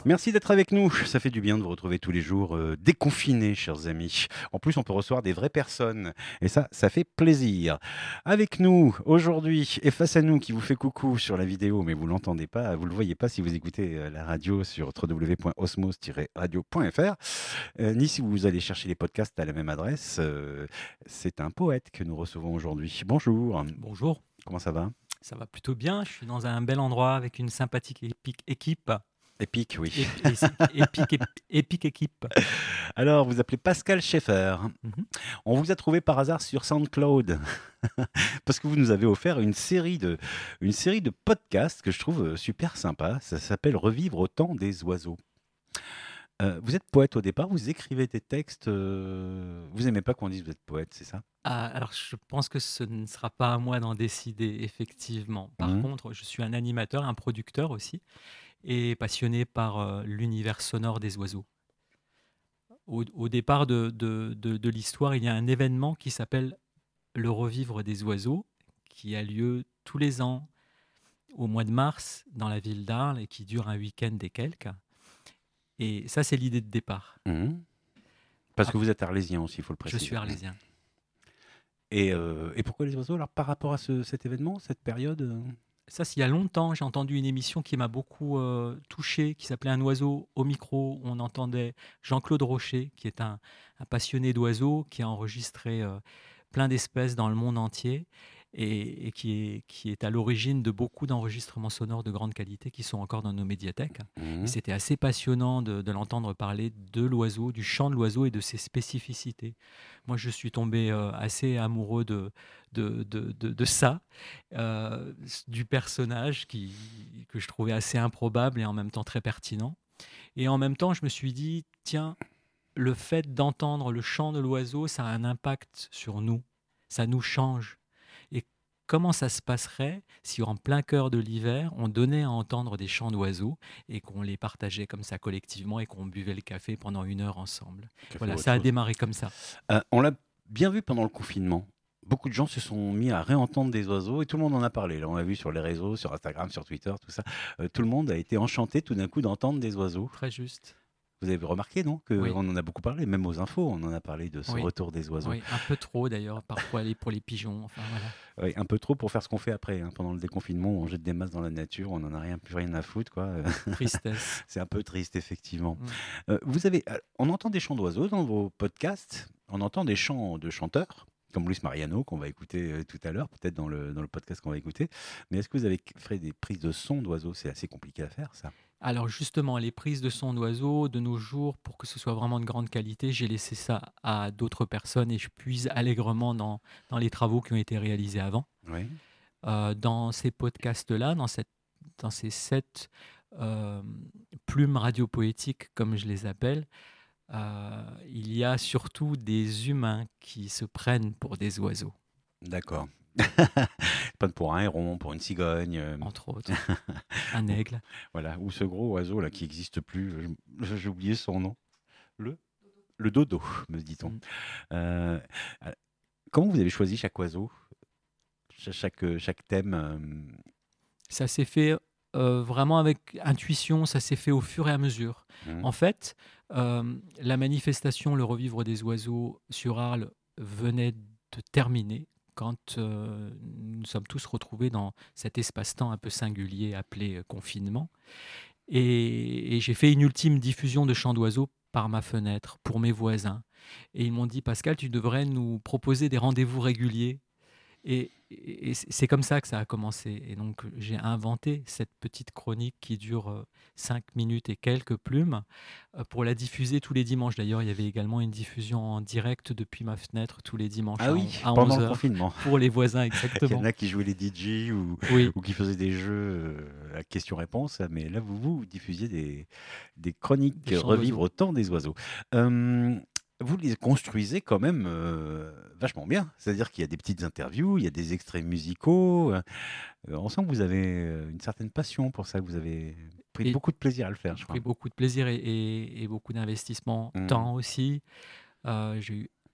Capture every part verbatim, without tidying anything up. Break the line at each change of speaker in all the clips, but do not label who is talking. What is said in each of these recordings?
Merci d'être avec nous. Ça fait du bien de vous retrouver tous les jours euh, déconfinés, chers amis. En plus, on peut recevoir des vraies personnes. Et ça, ça fait plaisir. Avec nous, aujourd'hui, et face à nous, qui vous fait coucou sur la vidéo, mais vous ne l'entendez pas, vous ne le voyez pas si vous écoutez euh, la radio sur w w w point osmos tiret radio point f r, euh, ni si vous allez chercher les podcasts à la même adresse. Euh, c'est un poète que nous recevons aujourd'hui. Bonjour.
Bonjour,
Comment ça va?
ça va plutôt bien. Je suis dans un bel endroit avec une sympathique épique équipe.
Épique, oui.
Ép- et si- épique, ép- épique équipe.
Alors, vous appelez Pascal Schaeffer.
Mhm.
On vous a trouvé par hasard sur SoundCloud parce que vous nous avez offert une série de, une série de podcasts que je trouve euh, super sympa. Ça s'appelle Revivre au temps des oiseaux. Euh, vous êtes poète au départ, vous écrivez des textes. Euh, vous aimez pas qu'on dise que vous êtes poète, c'est ça?
Ah, alors, je pense que ce ne sera pas à moi d'en décider, effectivement. Par
Mhm.
contre, je suis un animateur, un producteur aussi, et passionné par euh, l'univers sonore des oiseaux. Au, au départ de, de- de- de l'histoire, il y a un événement qui s'appelle le Revivre des oiseaux, qui a lieu tous les ans au mois de mars dans la ville d'Arles et qui dure un week-end et quelques. Et ça, c'est l'idée de départ.
Mhm. Parce que
Ap-
vous êtes arlésien aussi, il faut le
Je suis
préciser.
arlésien.
Et, euh, et pourquoi les oiseaux? Alors, par rapport à ce- cet événement, cette période euh,
Ça, c'est il y a longtemps, j'ai entendu une émission qui m'a beaucoup euh, touché, qui s'appelait Un oiseau au micro, où on entendait Jean-Claude Rocher, qui est un, un passionné d'oiseaux, qui a enregistré euh, plein d'espèces dans le monde entier et, et qui, est, qui est à l'origine de beaucoup d'enregistrements sonores de grande qualité qui sont encore dans nos médiathèques. Et
mhm.
c'était assez passionnant de, de l'entendre parler de l'oiseau, du chant de l'oiseau et de ses spécificités. Moi, je suis tombé euh, assez amoureux de, de, de, de, de ça, euh, du personnage qui, que je trouvais assez improbable et en même temps très pertinent. Et en même temps, je me suis dit, tiens, le fait d'entendre le chant de l'oiseau, ça a un impact sur nous, ça nous change. Et comment ça se passerait si en plein cœur de l'hiver, on donnait à entendre des chants d'oiseaux et qu'on les partageait comme ça collectivement et qu'on buvait le café pendant une heure ensemble.
Café ou
Voilà,
autre
ça a
chose.
démarré comme ça.
Euh, on l'a bien vu pendant le confinement. Beaucoup de gens se sont mis à réentendre des oiseaux et tout le monde en a parlé. Là, on l'a vu sur les réseaux, sur Instagram, sur Twitter, tout ça. Euh, tout le monde a été enchanté tout d'un coup d'entendre des oiseaux.
Très juste.
Vous avez remarqué, non, qu'on
Oui,
en a beaucoup parlé, même aux infos, on en a parlé de ce
oui,
retour des oiseaux.
oui. Un peu trop d'ailleurs, parfois les- pour les pigeons. Enfin voilà.
Ouais, un peu trop pour faire ce qu'on fait après, hein. Pendant le déconfinement, on jette des masses dans la nature, on n'en a rien, plus rien à foutre, quoi.
Tristesse.
C'est un peu triste, effectivement.
Mm.
Euh, vous avez, euh, on entend des chants d'oiseaux dans vos podcasts, on entend des chants de chanteurs, comme Luis Mariano, qu'on va écouter euh, tout à l'heure, peut-être dans le, dans le podcast qu'on va écouter. Mais est-ce que vous avez fait des prises de son d'oiseaux? C'est assez compliqué à faire, ça.
Alors justement, les prises de son d'oiseaux, de nos jours, pour que ce soit vraiment de grande qualité, j'ai laissé ça à d'autres personnes et je puise allègrement dans, dans les travaux qui ont été réalisés avant.
Oui.
Euh, dans ces podcasts-là, dans, cette, dans ces sept euh, plumes radiopoétiques, comme je les appelle, euh, il y a surtout des humains qui se prennent pour des oiseaux,
D'accord. Pas pour un héron, pour une cigogne. euh,
entre autres. Un
ou,
aigle.
voilà. Ou ce gros oiseau là qui n'existe plus. je- J'ai oublié son nom. Le, le dodo, me dit-on.
Mm.
Euh, euh, comment vous avez choisi chaque oiseau? Cha- chaque, euh, chaque thème euh,
Ça s'est fait euh, vraiment avec intuition, ça s'est fait au fur et à mesure.
hmm,
En fait, euh, la manifestation Le Revivre des oiseaux sur Arles venait de terminer quand euh, nous nous sommes tous retrouvés dans cet espace-temps un peu singulier appelé euh, confinement. Et, et j'ai fait une ultime diffusion de chants d'oiseaux par ma fenêtre pour mes voisins. Et ils m'ont dit, Pascal, tu devrais nous proposer des rendez-vous réguliers et, et c'est comme ça que ça a commencé. Et donc, j'ai inventé cette petite chronique qui dure euh, cinq minutes et quelques plumes euh, pour la diffuser tous les dimanches. D'ailleurs, il y avait également une diffusion en direct depuis ma fenêtre tous les dimanches
Ah
à,
oui,
à
pendant
onze
le
heures
confinement.
pour les voisins,
Il y en
exactement.
a qui jouaient les D J ou,
Oui,
ou qui faisaient des jeux euh, à questions-réponses, mais là, vous, vous diffusiez des, des chroniques
des chants
Revivre
d'oiseaux.
au temps des oiseaux. Euh, vous les construisez quand même euh, vachement bien. C'est-à-dire qu'il y a des petites interviews, il y a des extraits musicaux. euh, on sent que vous avez euh, une certaine passion pour ça, que vous avez pris
Et
beaucoup de plaisir à le faire, je
pris
crois.
beaucoup de plaisir et, et- et beaucoup d'investissement,
Mhm.
temps aussi. Euh, j'ai eu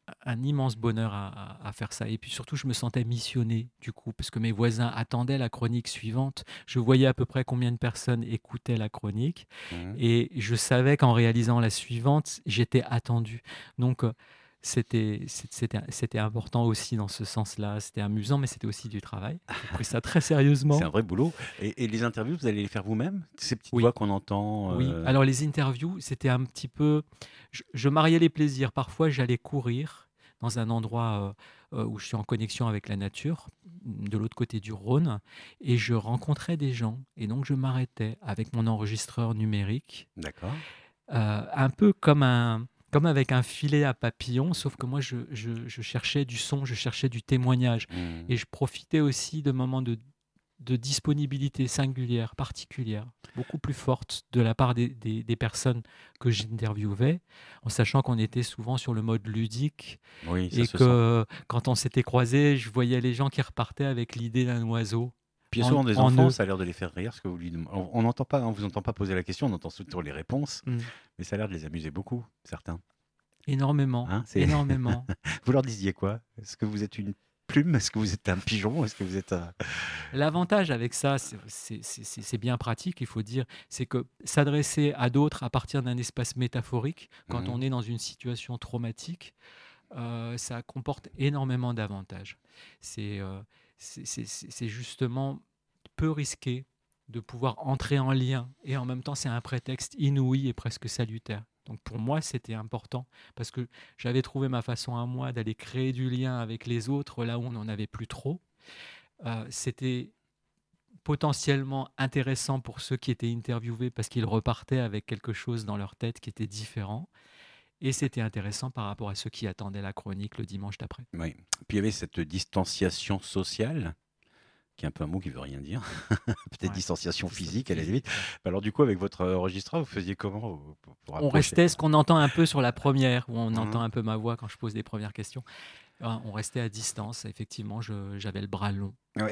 un immense bonheur à, à- à faire ça. Et puis surtout, je me sentais missionné du coup, parce que mes voisins attendaient la chronique suivante. Je voyais à peu près combien de personnes écoutaient la chronique,
Mmh.
et je savais qu'en réalisant la suivante, j'étais attendu. Donc euh, c'était c'est- c'était c'était important aussi dans ce sens-là. C'était amusant, mais c'était aussi du travail. J'ai pris ça très
C'est
sérieusement.
un vrai boulot et et les interviews, vous allez les faire vous-même? Ces petites
Oui.
voix qu'on entend,
Oui,
heu?
alors les interviews, c'était un petit peu, je je mariais les plaisirs. Parfois, j'allais courir dans un endroit, heu heu, où je suis en connexion avec la nature, de l'autre côté du Rhône, et je rencontrais des gens, et donc je m'arrêtais avec mon enregistreur numérique,
D'accord.
heu, un peu comme un comme avec un filet à papillon, sauf que moi je je je cherchais du son, je cherchais du témoignage,
Mmh.
et je profitais aussi de moments de de disponibilité singulière, particulière, beaucoup plus forte de la part des, des- des personnes que j'interviewais, en sachant qu'on était souvent sur le mode ludique,
Oui, ça
et
se sent.
que quand on s'était croisés, je voyais les gens qui repartaient avec l'idée d'un oiseau
Puis il y a
en,
souvent des
en
enfants,
eux.
ça a l'air de les faire rire, ce que vous lui dem on on n'entend pas, hein, on vous entend pas poser la question, on entend surtout les réponses,
Mm.
mais ça a l'air de les amuser beaucoup, certains,
Énormément,
hein? C'est
énormément.
vous leur disiez quoi? Est-ce que vous êtes une plume? Est-ce que vous êtes un pigeon? Est-ce que vous êtes un
L'avantage avec ça, c'est c'est- c'est- c'est- c'est bien pratique, il faut dire, c'est que s'adresser à d'autres à partir d'un espace métaphorique, quand on
mmh,
est dans une situation traumatique, euh, ça comporte énormément d'avantages. C'est euh, c'est c'est- c'est- c'est justement peu risqué de pouvoir entrer en lien, et en même temps c'est un prétexte inouï et presque salutaire. Donc pour moi c'était important, parce que j'avais trouvé ma façon à moi d'aller créer du lien avec les autres là où on n'en avait plus trop. Euh, c'était potentiellement intéressant pour ceux qui étaient interviewés, parce qu'ils repartaient avec quelque chose dans leur tête qui était différent. Et c'était intéressant par rapport à ceux qui attendaient la chronique le dimanche d'après.
oui. Puis il y avait cette distanciation sociale, qui est un peu un mot qui veut rien dire. Peut-être
Ouais.
distanciation
Dista-
physique à la limite.
physique, ouais.
Alors du coup, avec votre enregistreur, vous faisiez comment, heu, pour pour
On
approcher?
restait ce qu'on entend un peu sur la première, où on entend
Mmh.
un peu ma voix quand je pose des premières questions. Euh, On restait à distance. Effectivement, je- j'avais le bras long.
Ouais.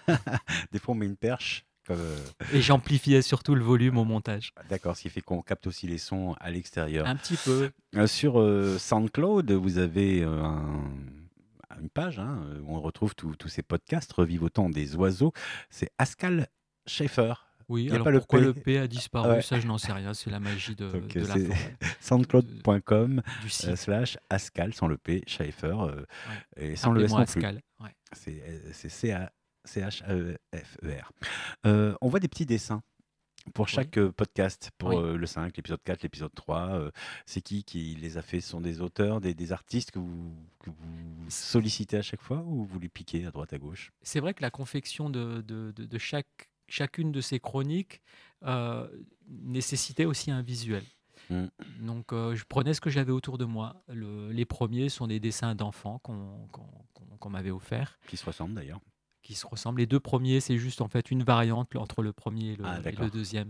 Des fois, on met une perche comme, heu
Et j'amplifiais surtout le volume au montage.
d'accord, ce qui fait qu'on capte aussi les sons à l'extérieur.
Un petit peu.
Heu, sur, heu, SoundCloud, vous avez, heu, un une page, hein, heu, où on retrouve tous tous ces podcasts, Revivotant des oiseaux. C'est Pascal Schaeffer. Il
Oui,
y a
alors
pas le
pourquoi le
P.
P a
Ah
disparu,
ouais,
ça je n'en sais rien. C'est la magie de,
donc heu,
de la
c'est
forêt, de-
soundcloud.com,
du
heu,
site.
slash Pascal sans le P, Schaeffer, heu,
Ouais.
et sans le S
Appelez-moi
non plus.
Ascal. Ouais.
C'est, heu, c'est C A C H A E F E R. Heu, on voit des petits dessins pour
Oui.
chaque, heu, podcast, pour,
Oui.
heu, le cinq, l'épisode quatre, l'épisode trois, heu, c'est qui qui les a fait? Ce sont des auteurs, des des artistes que vous que vous
C-
sollicitez à chaque fois ou vous les piquez à droite à gauche?
C'est vrai que la confection de, de, de- de chaque, chacune de ces chroniques euh, nécessitait aussi un visuel.
Mmh.
Donc euh, je prenais ce que j'avais autour de moi. Le- les premiers sont des dessins d'enfants qu'on qu'on- qu'on- qu'on m'avait offerts,
Qui se ressemblent d'ailleurs.
qui se ressemblent. Les deux premiers, c'est juste en fait une variante entre le premier et
Ah
le, et le
d'accord.
deuxième.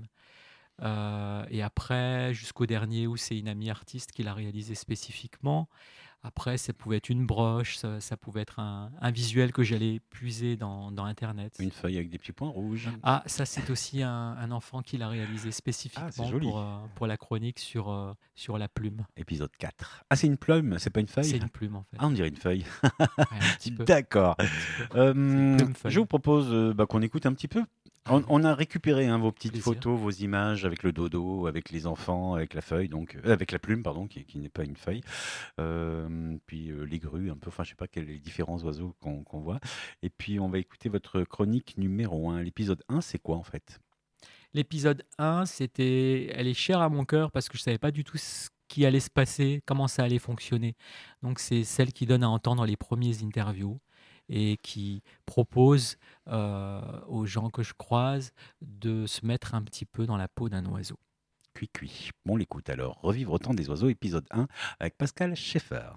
Euh, et après, jusqu'au dernier, où c'est une amie artiste qui l'a réalisé spécifiquement. Après, ça pouvait être une broche, ça, ça pouvait être un, un visuel que j'allais puiser dans, dans Internet.
Une feuille avec des petits points rouges.
Ah, ça, c'est aussi un, un enfant qui l'a réalisé
Ah, c'est
spécifiquement pour,
joli.
euh, pour la chronique sur, euh, sur la plume.
Épisode quatre. Ah, c'est une plume, c'est pas une
C'est
feuille?
une plume, en fait.
Ah, on dirait une feuille.
Ouais, un petit peu.
D'accord.
Un petit peu. C'est une
Hem, je vous
plume-feuille.
propose, heu, bah, qu'on écoute un petit peu. On
Allez,
on a récupéré, hein, vos petites
plaisir.
photos, vos images avec le dodo, avec les enfants, avec la feuille donc heu, avec la plume pardon, qui qui n'est pas une feuille. Hem, puis, heu, les grues un peu, enfin je sais pas quels les différents oiseaux qu'on qu'on voit et puis on va écouter votre chronique numéro un. L'épisode un, c'est quoi en fait?
L'épisode un, c'était, elle est chère à mon cœur parce que je savais pas du tout ce qui allait se passer, comment ça allait fonctionner. Donc c'est celle qui donne à entendre les premiers interviews et qui propose euh, aux gens que je croise de se mettre un petit peu dans la peau d'un oiseau.
Cui cui. Bon, on l'écoute alors. Revivre autant des oiseaux, épisode un avec Pascal Schaeffer.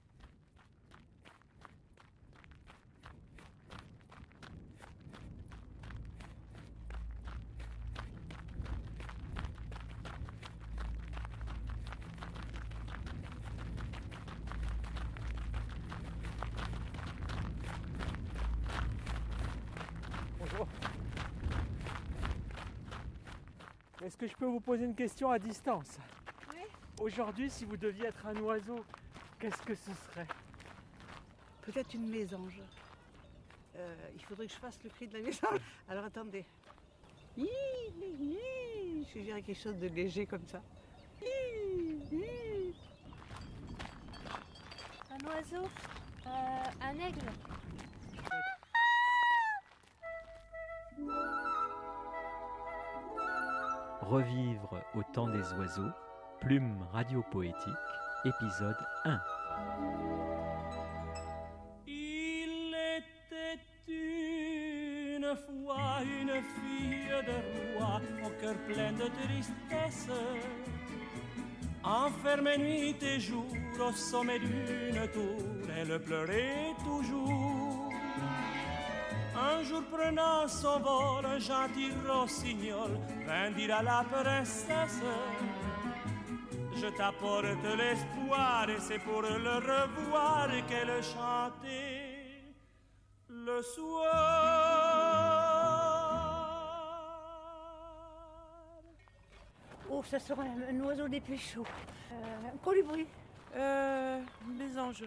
Bonjour. Est-ce que je peux vous poser une question à distance?
Oui.
Aujourd'hui, si vous deviez être un oiseau, Qu'est-ce que ce serait?
Peut-être une mésange. Euh, il faudrait que je fasse le cri de la mésange. Alors attendez. Hi, hi, hi. Je dirais quelque chose de léger comme ça. Hi, hi.
Un oiseau, euh, un aigle.
Revivre au temps des oiseaux, Plume radiopoétique, épisode un.
Il était une fois une fille de roi au cœur plein de tristesse, enfermée nuit et jour au sommet d'une tour, elle pleurait toujours. Un jour prenant son vol, un gentil rossignol vint dire à la princesse: je t'apporte l'espoir et c'est pour le revoir qu'elle chantait le soir.
Oh, ça sera un, un oiseau des plus chauds. Euh, un colibri.
Euh, mésange.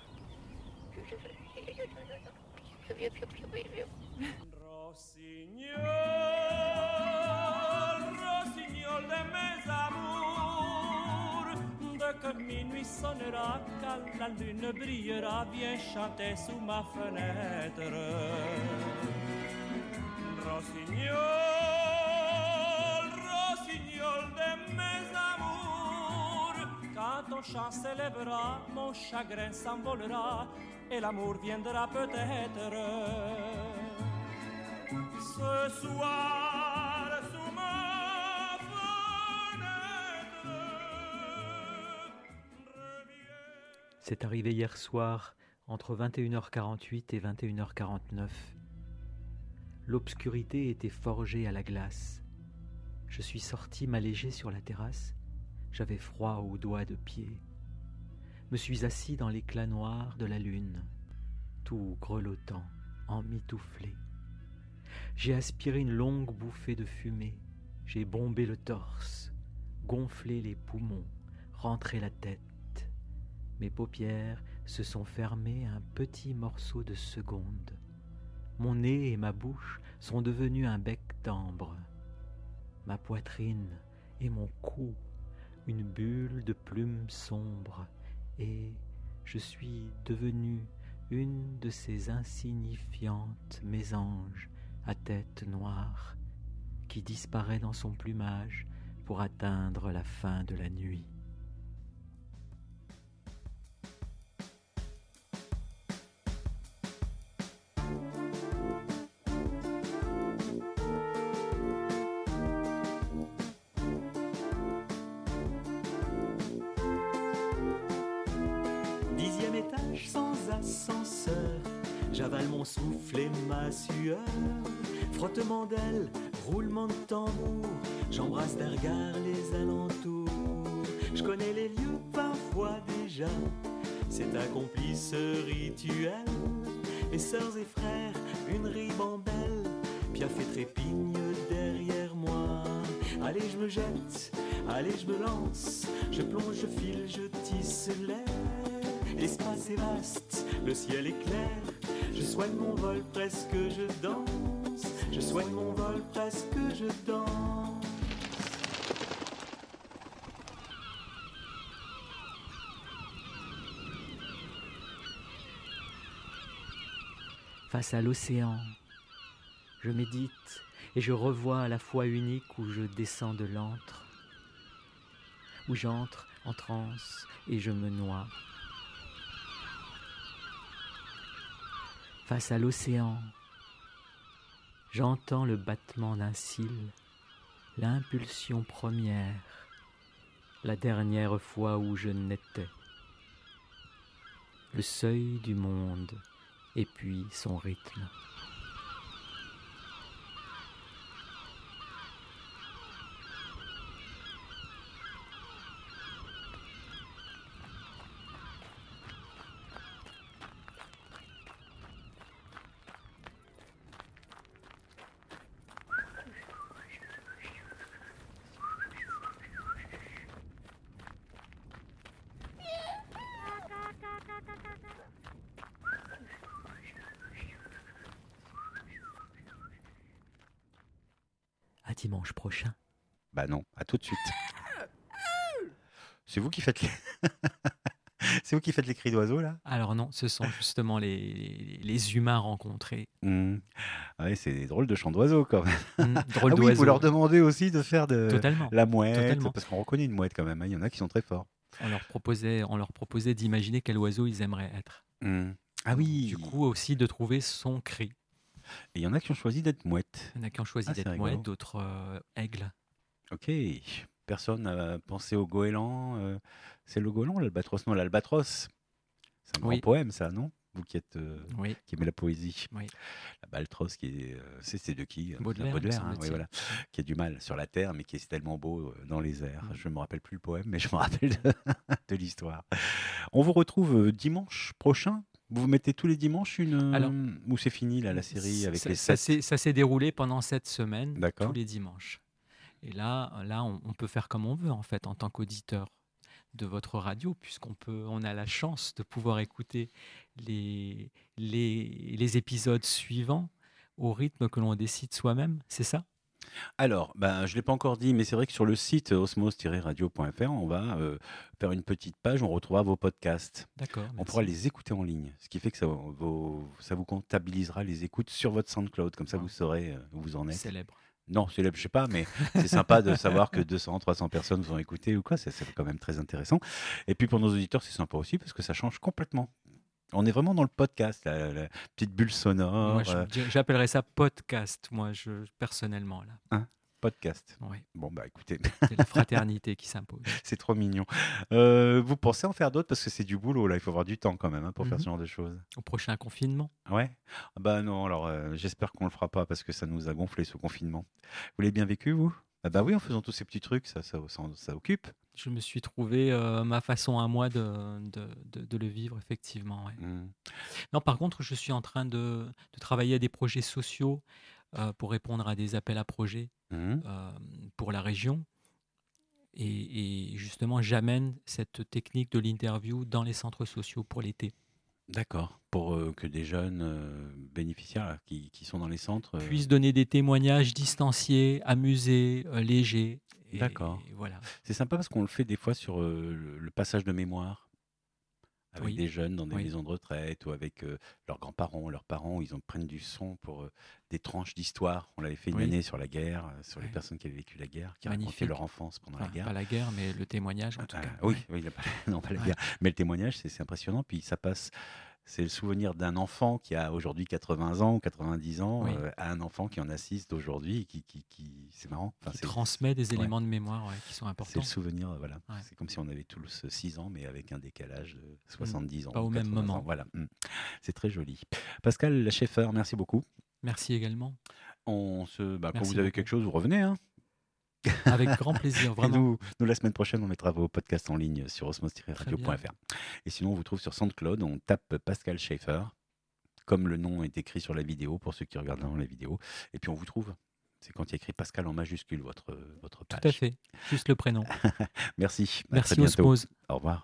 Rossignol, rossignol de mes amours, dès que minuit sonnera, quand la lune brillera, viens chanter sous ma fenêtre. Rossignol, rossignol de mes amours, quand ton chant s'élèvera, mon chagrin s'envolera et l'amour viendra peut-être. Ce soir sous ma fenêtre, reviens.
C'est arrivé hier soir, entre vingt et une heures quarante-huit et vingt et une heures quarante-neuf. L'obscurité était forgée à la glace. Je suis sorti m'alléger sur la terrasse. J'avais froid aux doigts de pied. Me suis assis dans l'éclat noir de la lune, tout grelottant, emmitouflé. J'ai aspiré une longue bouffée de fumée. J'ai bombé le torse, gonflé les poumons, rentré la tête. Mes paupières se sont fermées un petit morceau de seconde. Mon nez et ma bouche sont devenus un bec d'ambre. Ma poitrine et mon cou, une bulle de plumes sombres. Et je suis devenue une de ces insignifiantes mésanges à tête noire qui disparaît dans son plumage pour atteindre la fin de la nuit.
Dixième étage sans ascenseur, j'avale mon souffle et ma sueur. Frottement d'ailes, roulement de tambour, j'embrasse d'un regard les alentours. Je connais les lieux parfois déjà, c'est accompli ce rituel. Les sœurs et frères, une ribambelle, Piaf et trépigne derrière moi. Allez je me jette, allez je me lance, je plonge, je file, je tisse l'air. L'espace est vaste, le ciel est clair, je soigne mon vol, presque je danse. Je soigne mon vol, presque je danse.
Face à l'océan, je médite et je revois la fois unique où je descends de l'antre, où j'entre en transe et je me noie. Face à l'océan, j'entends le battement d'un cil, l'impulsion première, la dernière fois où je n'étais. Le seuil du monde et puis son rythme. dimanche prochain.
Bah non, à tout de suite. C'est vous qui faites les... C'est vous qui faites les cris d'oiseaux, là?
Alors non, ce sont justement les, les humains rencontrés.
Mmh. Ah ouais, c'est des drôles de chants d'oiseaux, quand même.
Mmh, drôle
Ah oui, vous
d'oiseaux.
leur demandez aussi de faire de
Totalement,
la mouette,
totalement.
parce qu'on reconnaît une mouette quand même, hein. Il y en a qui sont très forts.
On leur proposait, on leur proposait d'imaginer quel oiseau ils aimeraient être.
Mmh. Ah
Du
oui,
coup aussi de trouver son cri.
et il y en a qui ont choisi d'être mouettes.
Il y en a qui ont choisi
Ah, c'est
d'être
rigolo.
mouettes, d'autres euh, aigles.
Ok. Personne n'a pensé au goéland. euh, C'est le goéland, l'albatros? Non, l'albatros. C'est un grand
Oui.
poème, ça, non? Vous qui êtes, euh,
Oui,
qui aimez la poésie.
oui.
L'albatros, qui est, euh, c'est c'est de qui? euh,
Baudelaire, me
Baudelaire, hein, oui,
semble-t-il.
voilà. Qui a du mal sur la terre, mais qui est tellement beau euh, dans les airs.
Mm.
Je ne me rappelle plus le poème, mais je me rappelle de, de l'histoire. On vous retrouve euh, dimanche prochain. Vous vous mettez tous les dimanches une.
Alors,
euh, ou c'est fini, là, la série avec
ça,
les
ça
sept?
s'est ça s'est déroulé pendant cette semaine,
D'accord.
tous les dimanches. Et là, là on, on peut faire comme on veut, en fait, en tant qu'auditeur de votre radio, puisqu'on peut, on a la chance de pouvoir écouter les, les, les épisodes suivants au rythme que l'on décide soi-même, c'est ça?
Alors, ben, je ne l'ai pas encore dit, mais c'est vrai que sur le site osmose tiret radio point f r, on va euh, faire une petite page, on retrouvera vos podcasts.
D'accord,
On pourra
merci.
les écouter en ligne, ce qui fait que ça, vos- ça vous comptabilisera les écoutes sur votre SoundCloud, comme ça
Ah,
vous saurez euh, où vous en êtes.
célèbre.
Non, célèbre, je sais pas, mais c'est sympa de savoir que deux cents, trois cents personnes vous ont écouté ou quoi, c'est c'est quand même très intéressant. Et puis pour nos auditeurs, c'est sympa aussi parce que ça change complètement. On est vraiment dans le podcast, la, la petite bulle
Moi,
sonore,
je-
euh,
j'appellerais ça podcast, moi, je, personnellement, là.
hein, podcast.
Oui,
Bon, bah écoutez,
c'est la fraternité qui s'impose.
c'est trop mignon. Euh, vous pensez en faire d'autres parce que c'est du boulot, là, il faut avoir du temps quand même hein, pour faire
Mhm.
ce genre de choses.
Au prochain confinement.
Ouais. Ah bah non, alors euh, j'espère qu'on le fera pas parce que ça nous a gonflé ce confinement. Vous l'avez bien vécu, vous? Ah bah oui, en faisant tous ces petits trucs, ça, ça, ça, ça occupe.
Je me suis trouvé euh, ma façon à moi de, de, de- de le vivre, effectivement. Ouais.
Mm.
Non, par contre, je suis en train de, de travailler à des projets sociaux euh, pour répondre à des appels à projets
Mhm.
euh, pour la région. Et, et justement, j'amène cette technique de l'interview dans les centres sociaux pour l'été.
D'accord. Pour euh, que des jeunes euh, bénéficiaires là, qui, qui sont dans les centres. euh,
Puisse donner des témoignages distanciés, amusés, euh, légers. Et,
D'accord.
et voilà.
C'est sympa parce qu'on le fait des fois sur euh, le, le passage de mémoire avec
Oui,
des jeunes dans des
oui,
maisons de retraite ou avec euh, leurs grands-parents, leurs parents, où ils en prennent du son pour euh, des tranches d'histoire. On l'avait fait une
oui,
année sur la guerre, euh, sur les
oui.
personnes qui avaient vécu la guerre, qui racontaient
Magnifique.
leur enfance pendant la
Enfin,
guerre.
pas la guerre, mais le témoignage en tout
Ah,
cas.
oui,
Ouais.
oui, il a pas, non, pas la
Ouais.
guerre. Mais le témoignage, c'est c'est impressionnant. Puis ça passe, c'est le souvenir d'un enfant qui a aujourd'hui quatre-vingts ans ou quatre-vingt-dix ans
Oui.
euh, à un enfant qui en assiste aujourd'hui. et Qui, qui, qui, c'est marrant. Enfin,
Qui
c'est
transmet des
ouais,
éléments de mémoire ouais, qui sont
c'est le
importants.
souvenir. euh, Voilà.
Ouais.
C'est comme si on avait tous six ans, mais avec un décalage de
Mm.
soixante-dix ans
Pas
ou
au même
quatre-vingts ans.
moment.
Voilà. Mm. C'est très joli. Pascal Schaeffer, merci beaucoup.
Merci également.
On se, bah, quand
Merci
vous avez
beaucoup.
quelque chose, vous revenez. Hein.
Avec grand plaisir,
Et
vraiment.
nous, nous, la semaine prochaine, on mettra vos podcasts en ligne sur osmose tiret
Très
radio point
bien.
f r. Et sinon, on vous trouve sur SoundCloud. On tape Pascal Schaeffer, comme le nom est écrit sur la vidéo, pour ceux qui regardent dans la vidéo. Et puis, on vous trouve. C'est quand il y a écrit Pascal en majuscule, votre, votre
Tout à
page.
fait. Juste le prénom.
Merci. À très
Merci
bientôt.
Osmose.
Au revoir.